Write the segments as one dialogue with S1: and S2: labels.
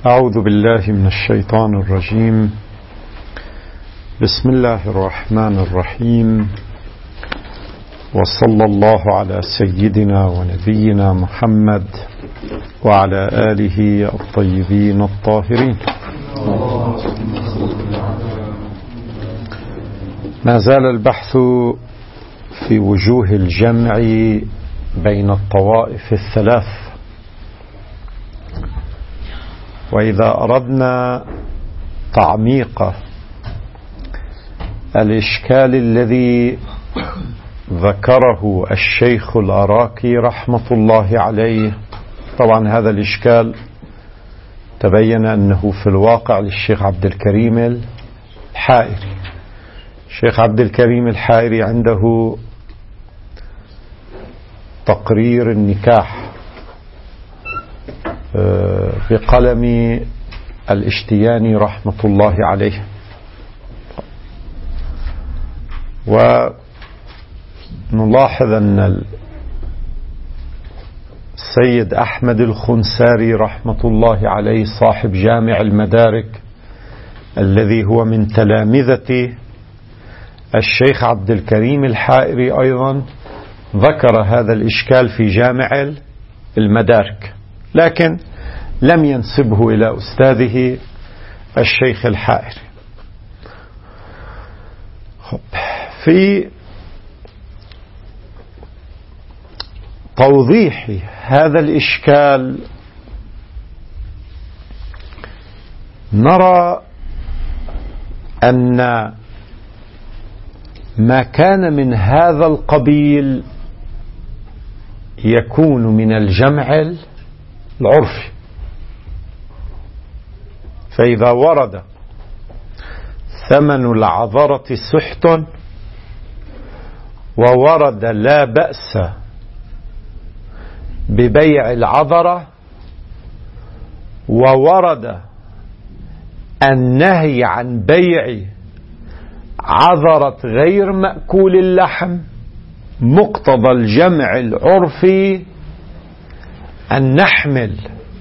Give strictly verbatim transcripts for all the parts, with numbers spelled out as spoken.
S1: أعوذ بالله من الشيطان الرجيم. بسم الله الرحمن الرحيم، وصلى الله على سيدنا ونبينا محمد وعلى آله الطيبين الطاهرين. ما زال البحث في وجوه الجمع بين الطوائف الثلاث، وإذا أردنا تعميق الإشكال الذي ذكره الشيخ الأراكي رحمة الله عليه، طبعا هذا الإشكال تبين أنه في الواقع للشيخ عبد الكريم الحائري. الشيخ عبد الكريم الحائري عنده تقرير النكاح بقلم الاشتياني رحمة الله عليه، ونلاحظ أن السيد أحمد الخنساري رحمة الله عليه صاحب جامع المدارك الذي هو من تلامذة الشيخ عبد الكريم الحائري أيضا ذكر هذا الإشكال في جامع المدارك، لكن لم ينسبه إلى أستاذه الشيخ الحائري. في توضيح هذا الإشكال نرى أن ما كان من هذا القبيل يكون من الجمع العرفي، فإذا ورد ثمن العذرة سحت وورد لا بأس ببيع العذرة وورد النهي عن بيع عذرة غير مأكول اللحم، مقتضى الجمع العرفي أن نحمل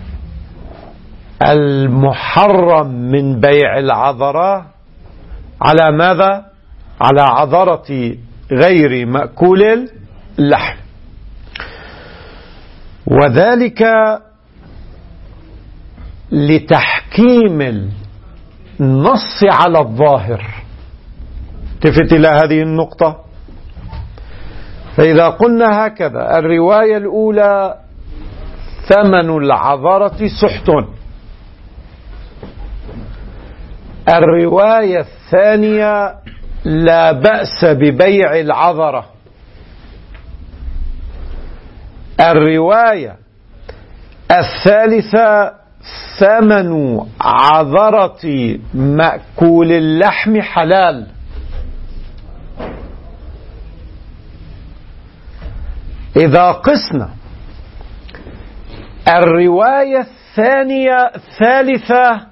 S1: المحرم من بيع العذرة على ماذا؟ على عذرة غير مأكول اللحم، وذلك لتحكيم النص على الظاهر. التفت إلى هذه النقطة، فإذا قلنا هكذا: الرواية الأولى ثمن العذرة سحت، الرواية الثانية لا بأس ببيع العذرة، الرواية الثالثة ثمن عذرة مأكول اللحم حلال. إذا قسنا الرواية الثانية الثالثة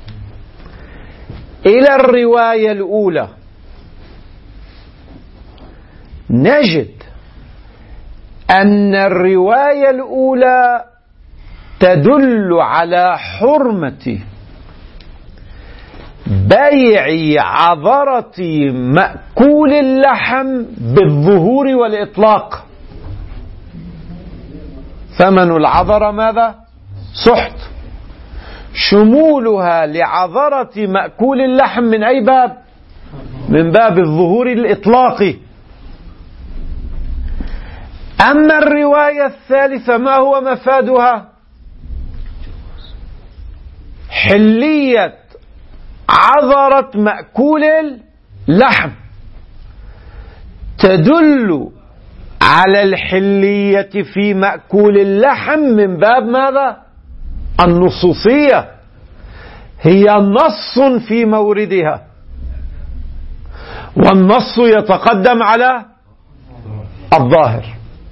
S1: إلى الرواية الأولى نجد أن الرواية الأولى تدل على حرمة بيع عذرة مأكول اللحم بالظهور والإطلاق. ثمن العذرة ماذا؟ سحت، شمولها لعذرة مأكول اللحم من أي باب؟ من باب الظهور الإطلاقي. أما الرواية الثالثة ما هو مفادها؟ حلية عذرة مأكول اللحم، تدل على الحلية في مأكول اللحم من باب ماذا؟ النصوصية، هي نص في موردها، والنص يتقدم على الظاهر.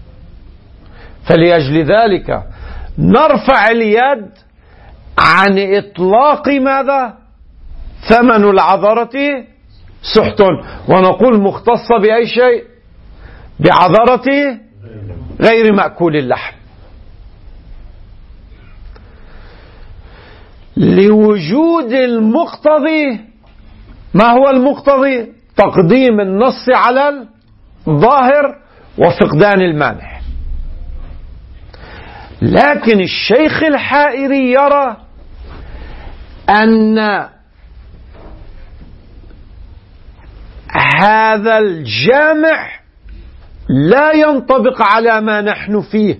S1: فلأجل ذلك نرفع اليد عن إطلاق ماذا؟ ثمن العذرة سحت، ونقول مختصة بأي شيء؟ بعذرة غير مأكول اللحم. لوجود المقتضي. ما هو المقتضي؟ تقديم النص على الظاهر وفقدان المانع. لكن الشيخ الحائري يرى أن هذا الجامع لا ينطبق على ما نحن فيه،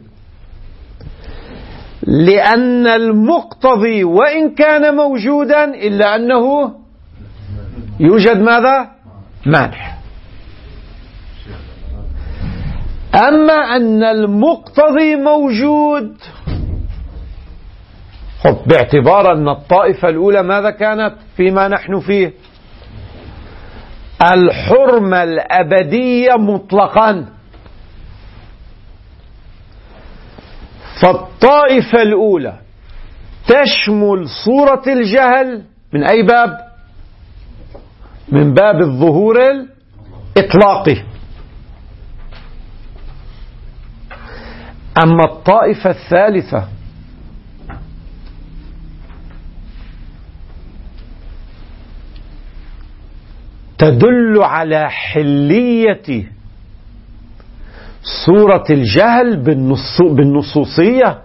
S1: لأن المقتضي وإن كان موجودا إلا أنه يوجد ماذا؟ مانع. أما أن المقتضي موجود، خب باعتبار أن الطائفة الأولى ماذا كانت فيما نحن فيه؟ الحرمة الأبدية مطلقا. فالطائفة الأولى تشمل صورة الجهل من أي باب؟ من باب الظهور الإطلاقي. أما الطائفة الثالثة تدل على حلية صورة الجهل بالنصوصية.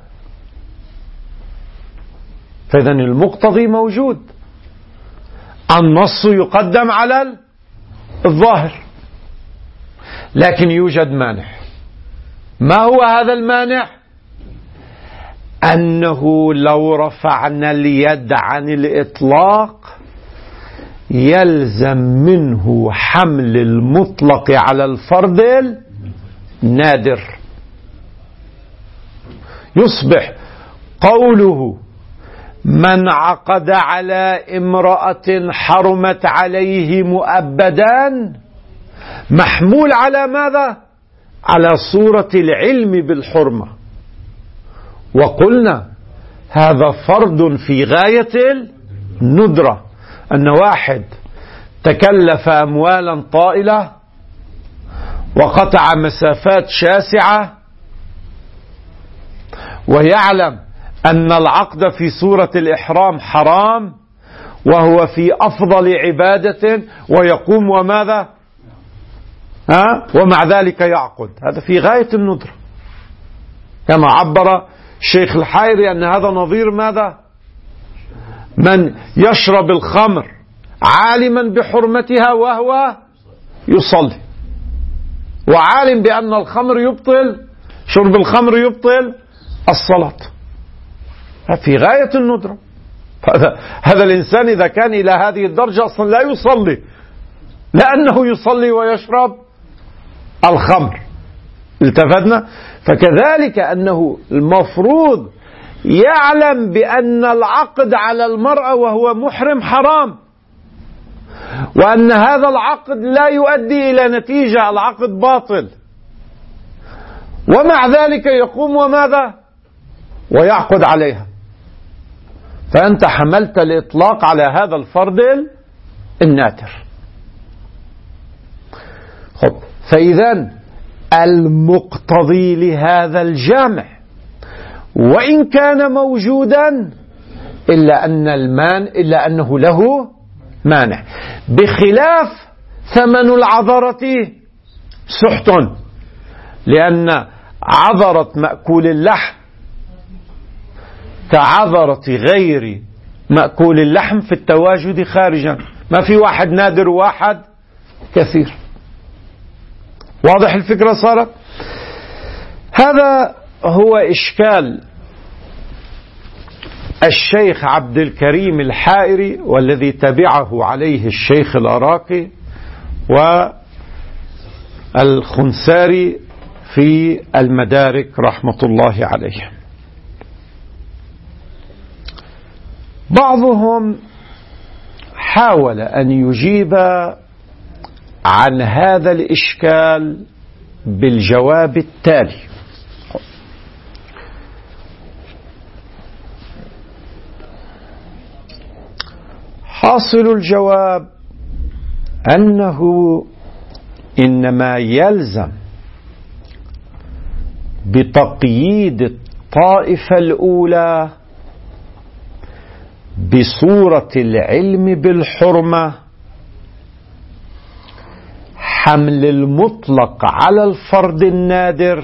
S1: فإذا المقتضي موجود، النص يقدم على الظاهر، لكن يوجد مانع. ما هو هذا المانع؟ أنه لو رفعنا اليد عن الإطلاق يلزم منه حمل المطلق على الفرد النادر. يصبح قوله من عقد على امرأة حرمت عليه مؤبدا محمول على ماذا؟ على صورة العلم بالحرمة. وقلنا هذا فرض في غاية الندرة، أن واحد تكلف أموالا طائلة وقطع مسافات شاسعة ويعلم أن العقد في سورة الإحرام حرام وهو في أفضل عبادة ويقوم وماذا؟ ها؟ ومع ذلك يعقد. هذا في غاية الندرة، كما عبر الشيخ الحائري أن هذا نظير ماذا؟ من يشرب الخمر عالما بحرمتها وهو يصلي، وعالم بأن الخمر يبطل، شرب الخمر يبطل الصلاة. في غاية الندرة. هذا, هذا الإنسان إذا كان إلى هذه الدرجة أصلا لا يصلي، لأنه يصلي ويشرب الخمر. التفتنا؟ فكذلك أنه المفروض يعلم بأن العقد على المرأة وهو محرم حرام، وأن هذا العقد لا يؤدي إلى نتيجة، العقد باطل، ومع ذلك يقوم وماذا؟ ويعقد عليها. فأنت حملت الإطلاق على هذا الفرد الناتر. خب، فإذا المقتضي لهذا الجامع وإن كان موجودا إلا أن المان إلا أنه له مانع، بخلاف ثمن العذرة سحت، لأن عذرة مأكول اللحم كعذرة غير مأكول اللحم في التواجد خارجا، ما في واحد نادر وواحد كثير. واضح الفكرة صارت؟ هذا هو إشكال الشيخ عبد الكريم الحائري، والذي تبعه عليه الشيخ العراقي والخنساري في المدارك رحمة الله عليه. بعضهم حاول أن يجيب عن هذا الإشكال بالجواب التالي: حاصل الجواب أنه إنما يلزم بتقييد الطائفة الأولى بصورة العلم بالحرمة حمل المطلق على الفرد النادر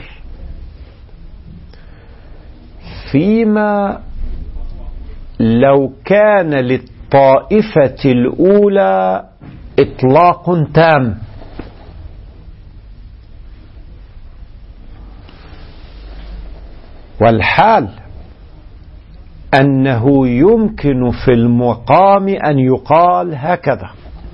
S1: فيما لو كان للطائفة الأولى إطلاق تام. والحال أنه يمكن في المقام أن يقال هكذا: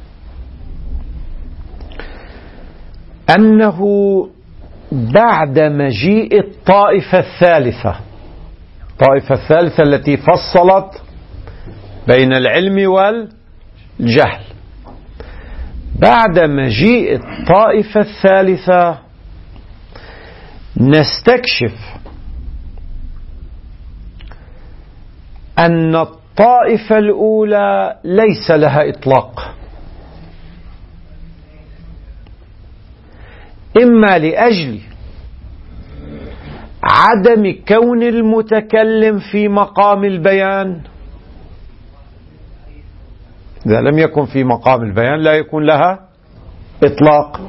S1: أنه بعد مجيء الطائفة الثالثة، الطائفة الثالثة التي فصلت بين العلم والجهل، بعد مجيء الطائفة الثالثة نستكشف أن الطائفة الأولى ليس لها إطلاق، إما لأجل عدم كون المتكلم في مقام البيان، إذا لم يكن في مقام البيان لا يكون لها إطلاق،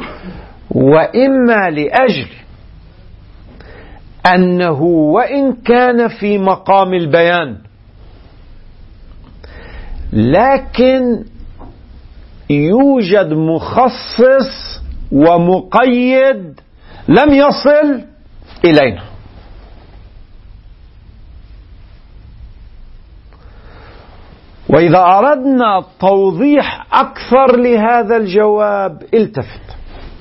S1: وإما لأجل أنه وإن كان في مقام البيان لكن يوجد مخصص ومقيد لم يصل إلينا. وإذا أردنا توضيح أكثر لهذا الجواب التفت: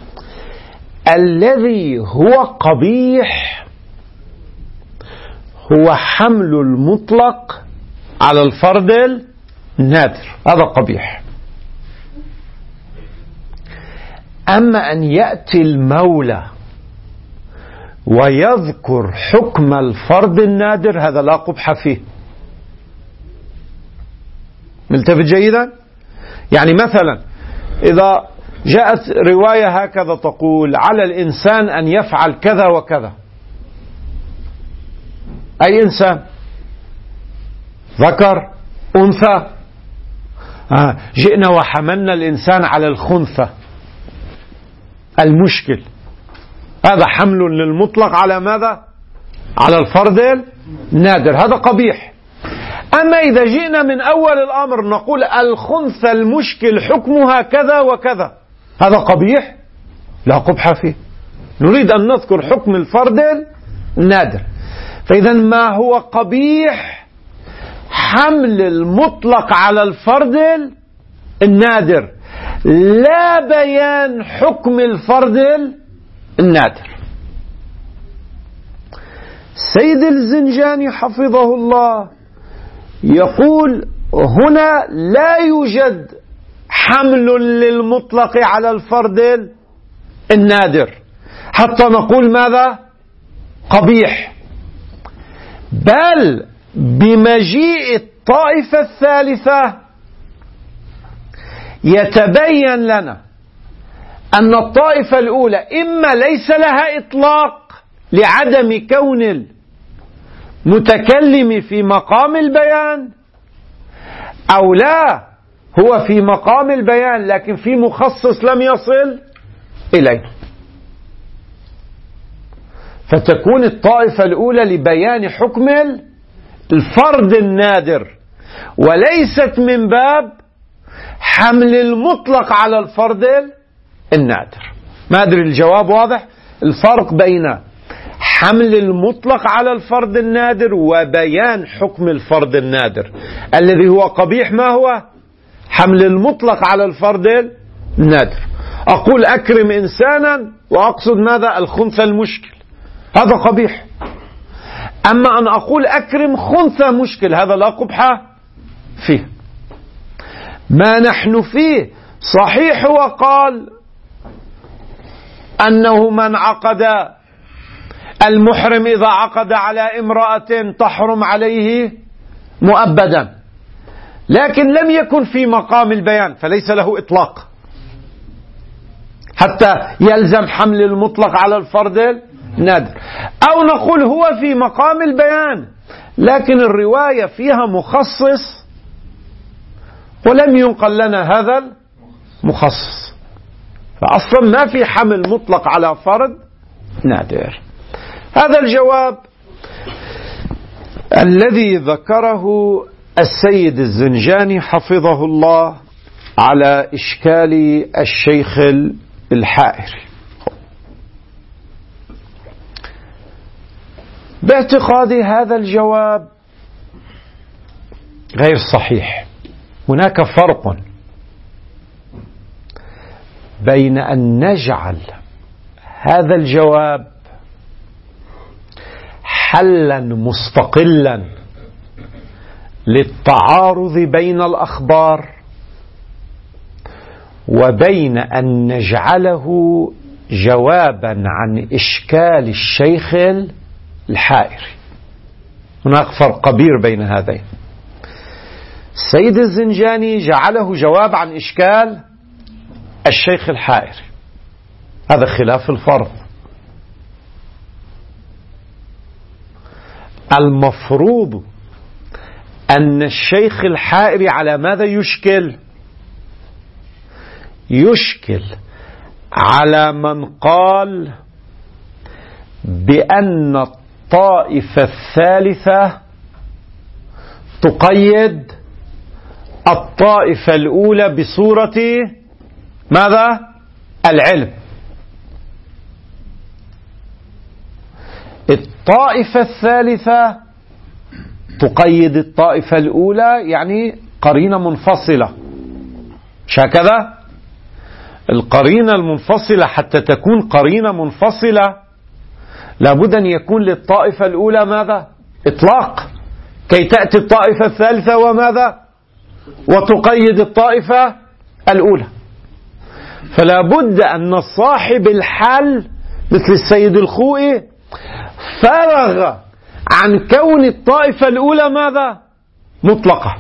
S1: الذي هو قبيح هو حمل المطلق على الفرد النادر، هذا قبيح. أما أن يأتي المولى ويذكر حكم الفرد النادر هذا لا قبح فيه. ملتفت جيدا؟ يعني مثلا إذا جاءت رواية هكذا تقول: على الإنسان أن يفعل كذا وكذا، أي إنسان؟ ذكر أنثى؟ آه جئنا وحملنا الإنسان على الخنثى، المشكل هذا حمل للمطلق على ماذا؟ على الفرد النادر، هذا قبيح. أما إذا جئنا من أول الأمر نقول الخنثى المشكل حكمها كذا وكذا، هذا قبيح؟ لا قبح فيه. نريد أن نذكر حكم الفرد النادر. فإذا ما هو قبيح حمل المطلق على الفرد النادر، لا بيان حكم الفرد النادر. سيد الزنجاني حفظه الله يقول: هنا لا يوجد حمل للمطلق على الفرد النادر حتى نقول ماذا؟ قبيح، بل بمجيء الطائفة الثالثة يتبين لنا أن الطائفة الأولى إما ليس لها إطلاق لعدم كون المتكلم في مقام البيان، أو لا هو في مقام البيان لكن في مخصص لم يصل إليه، فتكون الطائفة الأولى لبيان حكم الفرد النادر وليست من باب حمل المطلق على الفرد النادر. ما أدري الجواب واضح؟ الفرق بين حمل المطلق على الفرد النادر وبيان حكم الفرد النادر الذي هو قبيح ما هو؟ حمل المطلق على الفرد النادر. أقول أكرم إنسانا وأقصد ماذا؟ الخنثى المشكل، هذا قبيح. أما أن أقول أكرم خنثى مشكل هذا لا قبح فيه. ما نحن فيه صحيح وقال أنه من عقد المحرم إذا عقد على امرأة تحرم عليه مؤبدا، لكن لم يكن في مقام البيان فليس له إطلاق حتى يلزم حمل المطلق على الفرد النادر. أو نقول هو في مقام البيان لكن الرواية فيها مخصص ولم ينقل لنا هذا المخصص، فأصلا ما في حمل مطلق على فرد نادر. هذا الجواب الذي ذكره السيد الزنجاني حفظه الله على إشكال الشيخ الحائري. باعتقادي هذا الجواب غير صحيح. هناك فرق بين أن نجعل هذا الجواب حلا مستقلا للتعارض بين الأخبار، وبين أن نجعله جوابا عن إشكال الشيخ الحائري. هناك فرق كبير بين هذين. السيد الزنجاني جعله جواب عن إشكال الشيخ الحائري، هذا خلاف الفرض. المفروض أن الشيخ الحائري على ماذا يشكل؟ يشكل على من قال بأن الطائفة الثالثة تقيد الطائفة الأولى بصورة ماذا؟ العلم. الطائفة الثالثة تقيد الطائفة الأولى، يعني قرينة منفصلة، مش هكذا؟ القرينة المنفصلة حتى تكون قرينة منفصلة لابد أن يكون للطائفة الأولى ماذا؟ إطلاق، كي تأتي الطائفة الثالثة وماذا؟ وتقيد الطائفة الأولى. فلا بد أن صاحب الحل مثل السيد الخوئي فرغ عن كون الطائفة الأولى ماذا؟ مطلقة.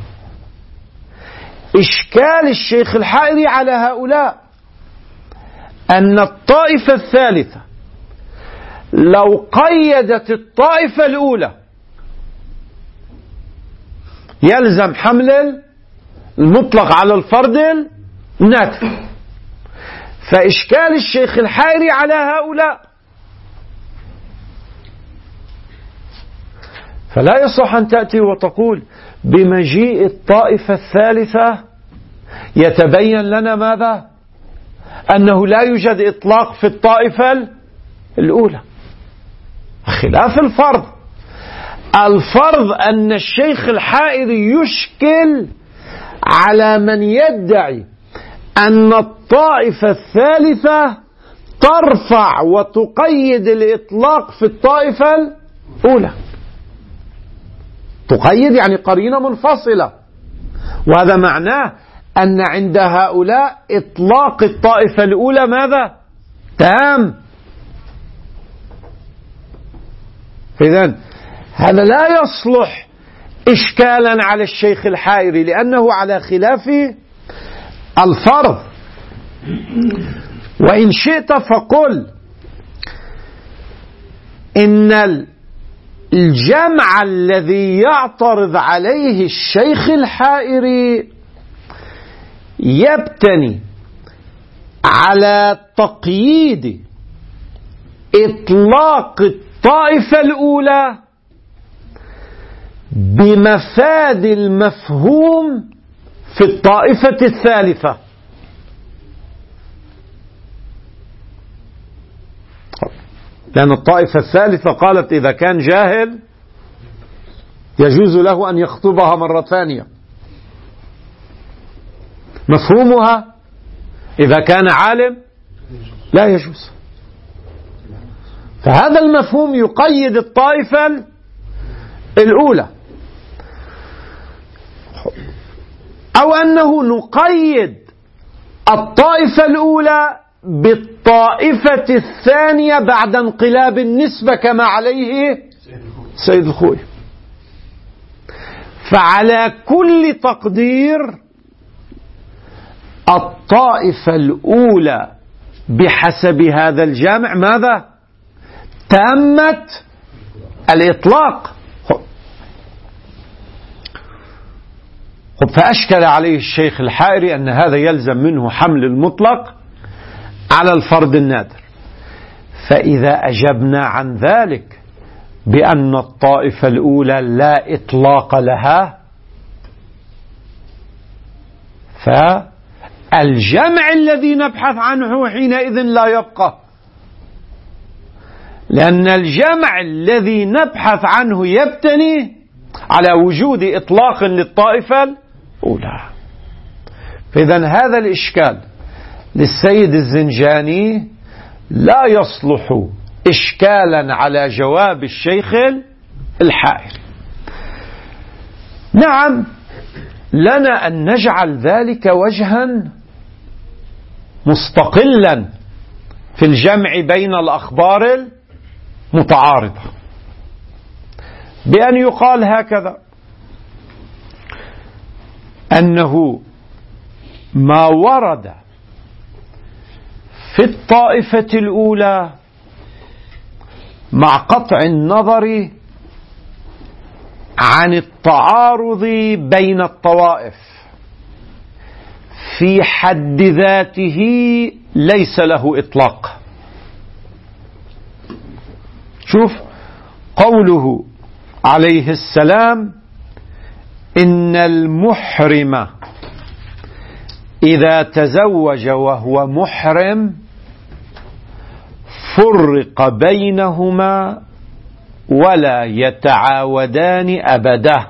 S1: إشكال الشيخ الحائري على هؤلاء أن الطائفة الثالثة لو قيدت الطائفة الأولى يلزم حمل المطلق على الفرد الناتج. فإشكال الشيخ الحائري على هؤلاء، فلا يصح أن تأتي وتقول بمجيء الطائفة الثالثة يتبين لنا ماذا؟ أنه لا يوجد إطلاق في الطائفة الأولى، خلاف الفرض. الفرض أن الشيخ الحائري يشكل على من يدعي أن الطائفة الثالثة ترفع وتقيد الإطلاق في الطائفة الأولى. تقيد يعني قرينة منفصلة، وهذا معناه أن عند هؤلاء إطلاق الطائفة الأولى ماذا؟ تام. إذن هذا لا يصلح إشكالا على الشيخ الحائري لأنه على خلاف الفرض. وإن شئت فقل إن الجمع الذي يعترض عليه الشيخ الحائري يبتني على تقييد إطلاق الطائفة الأولى بمفاد المفهوم في الطائفة الثالثة. لأن الطائفة الثالثة قالت إذا كان جاهل يجوز له أن يخطبها مرة ثانية. مفهومها إذا كان عالم لا يجوز. فهذا المفهوم يقيد الطائفة الأولى، أو أنه نقيد الطائفة الأولى بالطائفة الثانية بعد انقلاب النسبة كما عليه سيد الخوئي. فعلى كل تقدير الطائفة الأولى بحسب هذا الجامع ماذا؟ تمت الإطلاق. فأشكل عليه الشيخ الحائري أن هذا يلزم منه حمل المطلق على الفرد النادر. فإذا أجبنا عن ذلك بأن الطائفة الأولى لا إطلاق لها، فالجمع الذي نبحث عنه حينئذ لا يبقى، لأن الجمع الذي نبحث عنه يبتني على وجود إطلاق للطائفة الأولى. فإذا هذا الإشكال للسيد الزنجاني لا يصلح إشكالا على جواب الشيخ الحائري. نعم، لنا أن نجعل ذلك وجها مستقلا في الجمع بين الأخبار المتعارضة، بأن يقال هكذا: أنه ما ورد في الطائفة الأولى مع قطع النظر عن التعارض بين الطوائف في حد ذاته ليس له إطلاق. شوف قوله عليه السلام: إن المحرم إذا تزوج وهو محرم فرق بينهما ولا يتعاودان أبدا.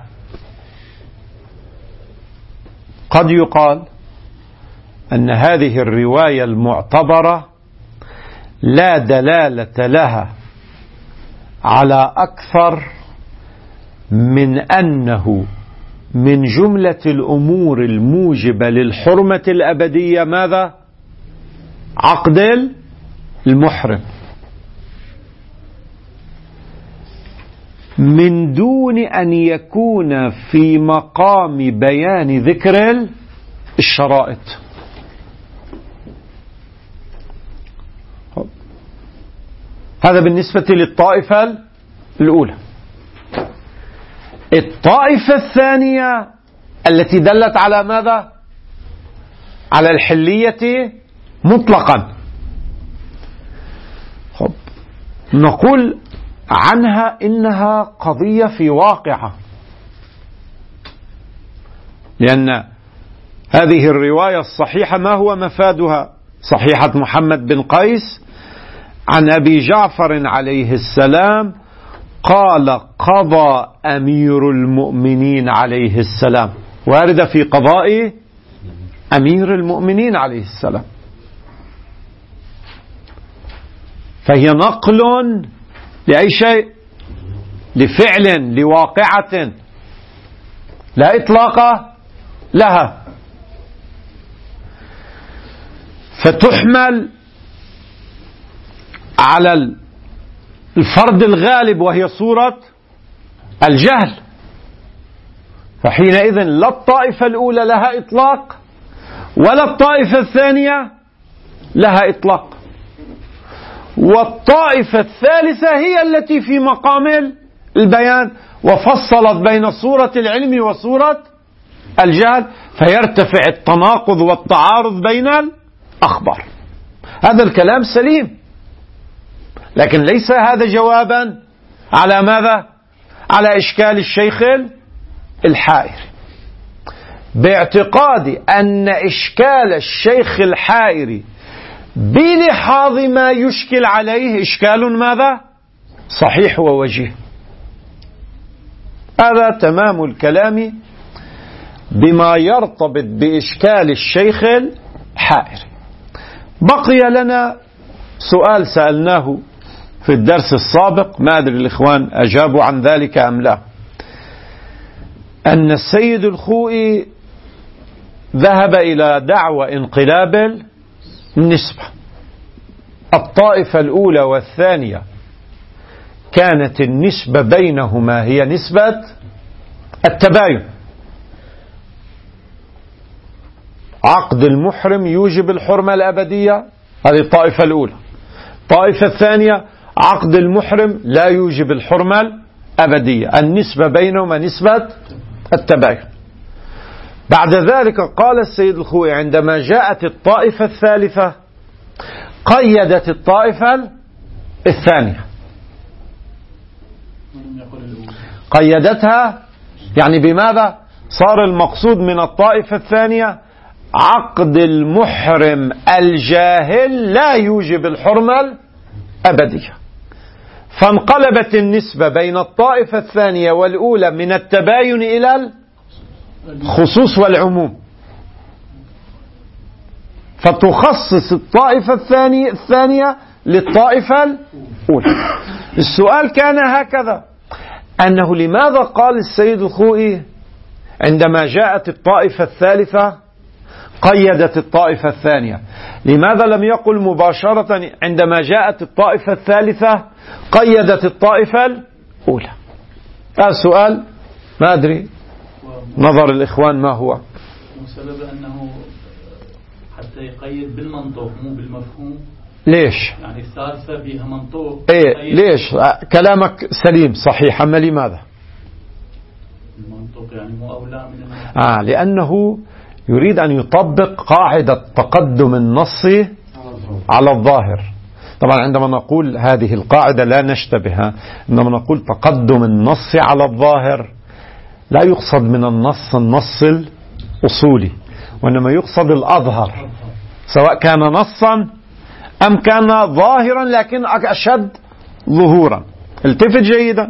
S1: قد يقال أن هذه الرواية المعتبرة لا دلالة لها على أكثر من أنه من جملة الأمور الموجبة للحرمة الأبدية ماذا؟ عقد المحرم، من دون أن يكون في مقام بيان ذكر الشرائط. هذا بالنسبة للطائفة الأولى. الطائفة الثانية التي دلت على ماذا؟ على الحلية مطلقا. خب. نقول عنها إنها قضية في واقعة، لأن هذه الرواية الصحيحة ما هو مفادها؟ صحيحة محمد بن قيس عن أبي جعفر عليه السلام قال: قضى أمير المؤمنين عليه السلام، واردة في قضاء أمير المؤمنين عليه السلام، فهي نقل لأي شيء، لفعل، لواقعة لا إطلاق لها، فتحمل على الفرد الغالب وهي صورة الجهل. فحينئذ لا الطائفة الأولى لها إطلاق ولا الطائفة الثانية لها إطلاق، والطائفة الثالثة هي التي في مقام البيان وفصلت بين صورة العلم وصورة الجهل، فيرتفع التناقض والتعارض بين الأخبار. هذا الكلام سليم، لكن ليس هذا جوابا على ماذا؟ على إشكال الشيخ الحائري، باعتقادي أن إشكال الشيخ الحائري بلحاظ ما يشكل عليه إشكال ماذا؟ صحيح ووجيه. هذا تمام الكلام بما يرتبط بإشكال الشيخ الحائري. بقي لنا سؤال سألناه في الدرس السابق، ما أدري الإخوان أجابوا عن ذلك أم لا، أن السيد الخوئي ذهب إلى دعوى انقلاب النسبة. الطائفة الأولى والثانية كانت النسبة بينهما هي نسبة التباين، عقد المحرم يوجب الحرمة الأبدية، هذه الطائفة الأولى. الطائفة الثانية عقد المحرم لا يوجب الحرمة الأبدية، النسبة بينهما نسبة التباين. بعد ذلك قال السيد الخوئي عندما جاءت الطائفة الثالثة قيدت الطائفة الثانية، قيدتها يعني بماذا؟ صار المقصود من الطائفة الثانية عقد المحرم الجاهل لا يوجب الحرمة الأبدية، فانقلبت النسبة بين الطائفة الثانية والأولى من التباين إلى الخصوص والعموم، فتخصص الطائفة الثانية, الثانية للطائفة الأولى. السؤال كان هكذا، أنه لماذا قال السيد الخوئي عندما جاءت الطائفة الثالثة قيدت الطائفة الثانية؟ لماذا لم يقل مباشرة عندما جاءت الطائفة الثالثة قيدت الطائفة الأولى؟ هذا سؤال ما أدري نظر الإخوان ما هو.
S2: بسبب أنه حتى يقيد بالمنطوق مو بالمفهوم.
S1: ليش؟
S2: يعني الثالثة فيها منطوق.
S1: إيه ليش؟ كلامك سليم صحيح، أما لماذا؟
S2: المنطوق يعني مو أولى من المنطوق.
S1: آه لأنه يريد أن يطبق قاعدة تقدم النص على الظاهر. طبعا عندما نقول هذه القاعدة لا نشتبهها، عندما نقول تقدم النص على الظاهر لا يقصد من النص النص الأصولي، وإنما يقصد الأظهر، سواء كان نصا أم كان ظاهرا لكن أشد ظهورا. التفت جيدا.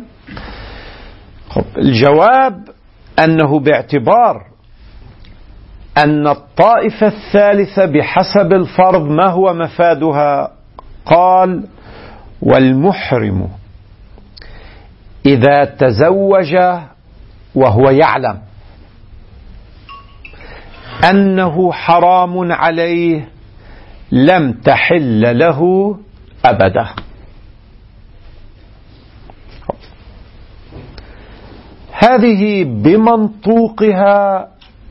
S1: الجواب أنه باعتبار أن الطائفة الثالثة بحسب الفرض ما هو مفادها؟ قال: والمحرم إذا تزوج وهو يعلم أنه حرام عليه لم تحل له أبدا. هذه بمنطوقها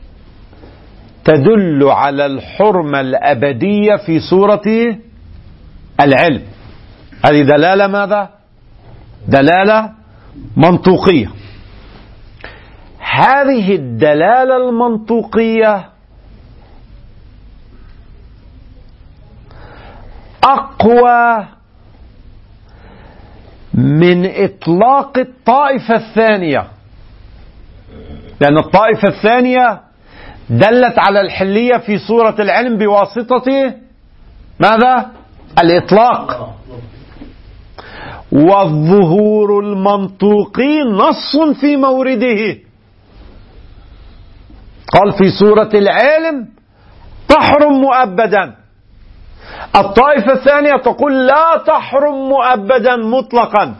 S1: تدل على الحرمة الأبدية في سورة العلم. هذه دلالة ماذا؟ دلالة منطوقية. هذه الدلالة المنطوقية أقوى من إطلاق الطائفة الثانية، لأن الطائفة الثانية دلت على الحلية في سورة العلم بواسطة ماذا؟ الإطلاق. والظهور المنطوقي نص في مورده، قال في سورة العلم تحرم مؤبدا. الطائفة الثانية تقول لا تحرم مؤبدا مطلقا،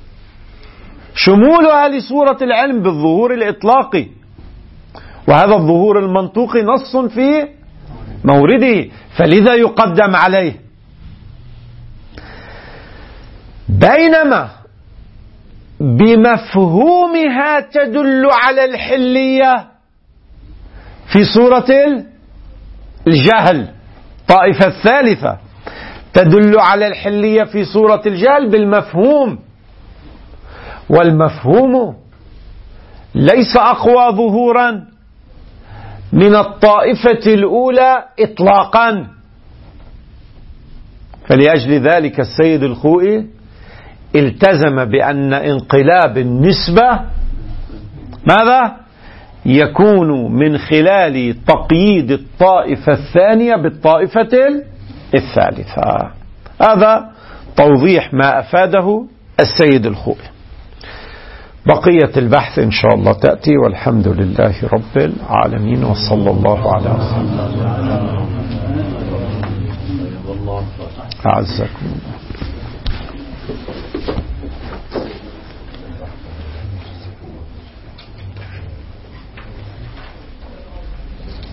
S1: شمولها لسورة العلم بالظهور الإطلاقي، وهذا الظهور المنطوقي نص في مورده، فلذا يقدم عليه. بينما بمفهومها تدل على الحلية في سورة الجهل. الطائفة الثالثة تدل على الحلية في سورة الجهل بالمفهوم، والمفهوم ليس أقوى ظهورا من الطائفة الأولى إطلاقا. فلأجل ذلك السيد الخوئي التزم بأن انقلاب النسبة ماذا؟ يكون من خلال تقييد الطائفة الثانية بالطائفة الثالثة. هذا توضيح ما أفاده السيد الخوئي. بقية البحث إن شاء الله تأتي، والحمد لله رب العالمين، وصلى الله على محمد. أعزكم الله.